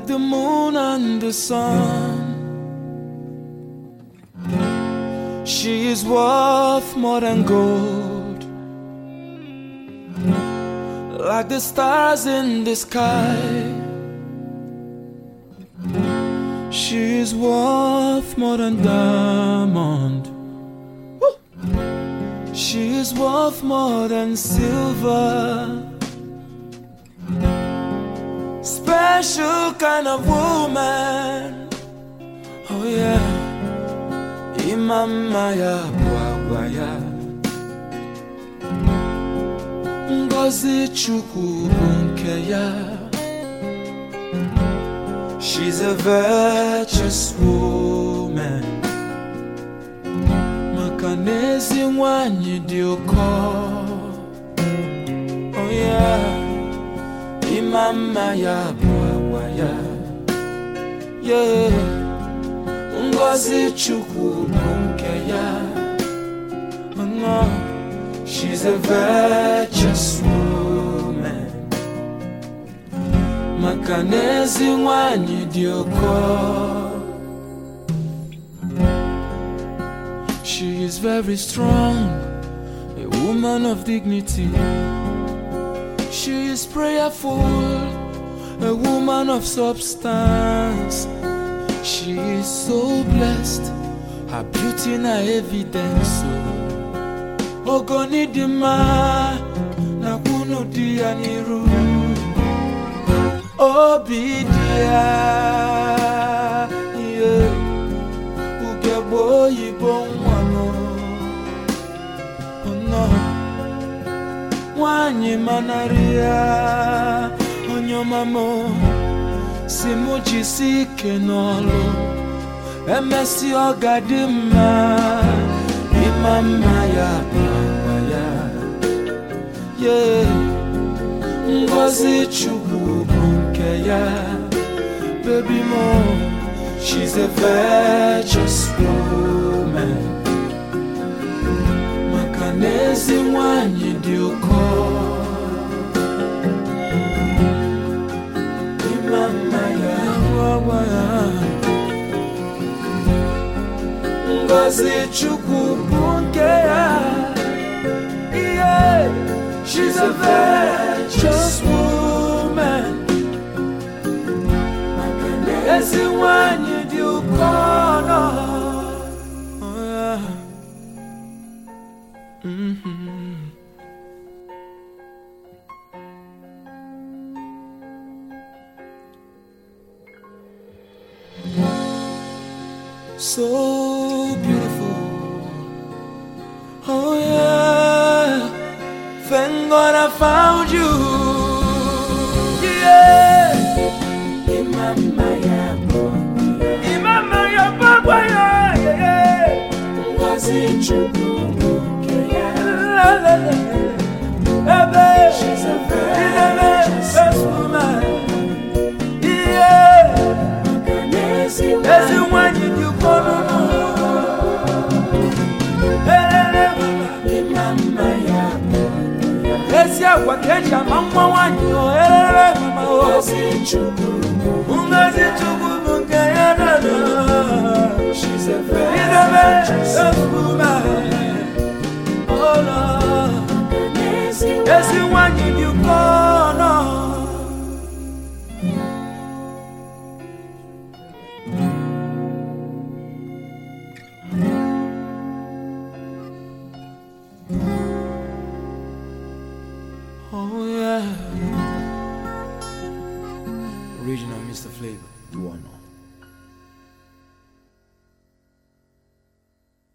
the moon and the sun. She is worth more than gold, like the stars in the sky. She is worth more than diamond. She is worth more than silver. Special kind of woman. Oh yeah. Imama ya bwagwaya, Ngozi Chukwu nke ya. She's a virtuous woman. Makanezi nwanyi dị ụkọ. Oh yeah. Imama ya bwagwaya. Yeah. Ngozi Chukwu nke ya. Oh no. She's a virtuous woman. Makanezi nwanyi dị ụkọ. She is very strong, a woman of dignity. She is prayerful, a woman of substance. She is so blessed, her beauty na evidence. Ogoni dima na kunu dia niru. Obidia, yeah. Ugebo yibon wano. Oh no. Wanyi manaria. Onyo mamo. Simuji sike nolo. Emesi ogadima. Imama ya bawaya. Yeah. Ngozi Chukwu nke ya. Baby mo, she's a virtuous woman. Makanezi nwanyi dị ụkọ. Imama ya bawaya. Ngozi Chukwu nke ya. Yeah. She's a virtuous woman. Makanezi nwanyi dị ụkọ. Oh yeah. So beautiful. Oh yeah. Thank God I found you. Yeah. Imama ya bwagwaya. Imama ya bwagwaya. Yeah. Ngozi Chukwu nke ya. La la la. Ebe. She's a virtuous woman. Yeah. Makanezi nwanyi dị ụkọ. Imama ya bwagwaya. Esi akwa keja mama wanyi o. Ngozi Chukwu. Ngozi Chukwu nke ya na na. She's a virtuous woman. Oh no. Esi nwanyi dị ụkọ no. Oh yeah. Original Mr. Flavor, you wanna know.